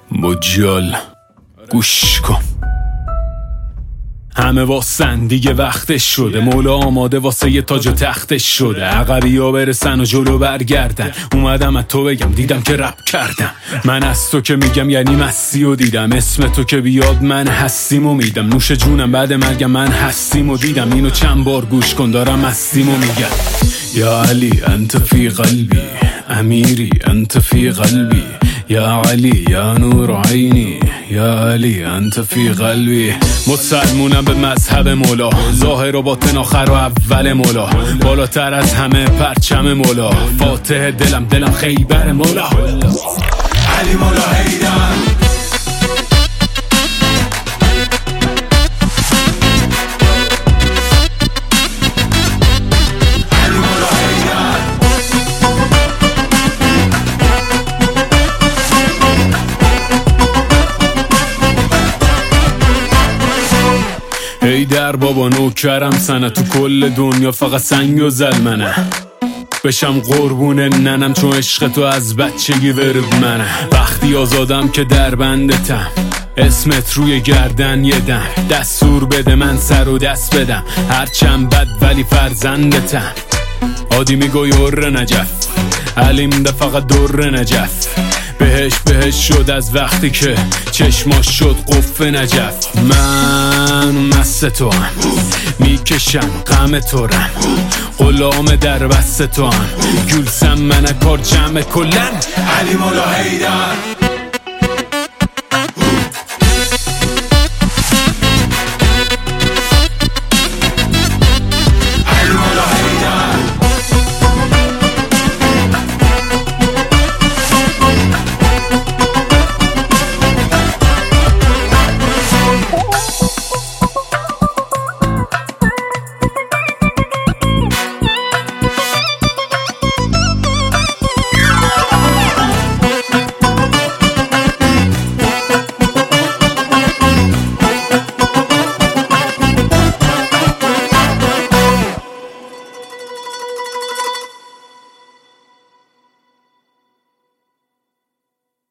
مجال گوش کن، همه واسن دیگه وقتش شده، مولا آماده واسه یه تاج و تختش شده. عقبی ها برسن و جلو برگردن، اومدم از تو بگم دیدم که رپ کردم. من از تو که میگم یعنی مستی و دیدم، اسم تو که بیاد من هستیمو میدم. نوش جونم بعد مرگم من هستیمو دیدم، اینو چند بار گوش کن دارم مستیمو میگم. یا علی انت فی قلبی، امیری انت فی قلبی، یا علی یا نور عینی، یا علی انت فی قلبی. مسلمونم به مذهب مولا، ظاهر و باطن آخر و اول مولا، بالاتر از همه پرچم مولا، فاتح دلم خیبر مولا. علی مولا حیدر. ای در بابا نوکرم سنه، تو کل دنیا فقط سنگ و زلمنه، بشم قربون ننم چون عشق تو از بچگی ورد منه. وقتی آزادم که در بندتم، اسمت روی گردن یه دم، دستور بده من سر و دست بدم، هرچند بد ولی فرزندتم. عادی میگوی ار نجف، علیم ده فقط در نجف، بهش شد از وقتی که چشماش شد قف نجف. من مست تو هم میکشم غم تو رم، غلام در بست تو هم گل سم من کار جمع کلن. علی مولا حیدر.